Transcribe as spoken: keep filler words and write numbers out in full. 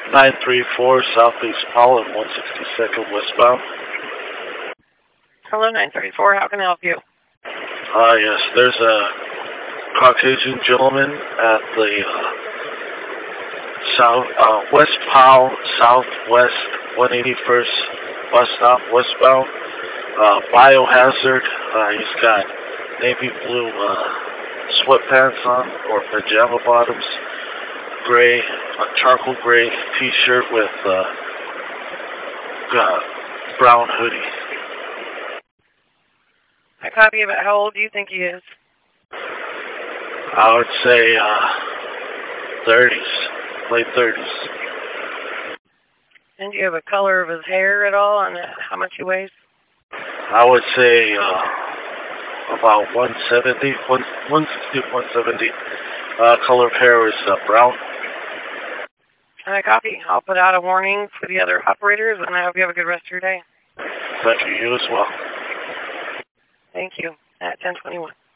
nine three four Southeast Powell and one sixty-second westbound. Hello, nine three four. How can I help you? Ah, uh, yes. There's a Caucasian gentleman at the uh, south uh, West Powell Southwest one eighty-first bus stop westbound. Uh, biohazard. Uh, he's got navy blue uh, sweatpants on or pajama bottoms, gray, a charcoal gray T-shirt with uh, uh, brown hoodie. I copy about how old do you think he is? I would say uh, thirties, late thirties. And do you have a color of his hair at all and how much he weighs? I would say uh, about one seventy, one sixty, one seventy. Uh, color of hair is uh, brown. I copy. I'll put out a warning for the other operators, and I hope you have a good rest of your day. Thank you. You as well. Thank you. At ten twenty-one.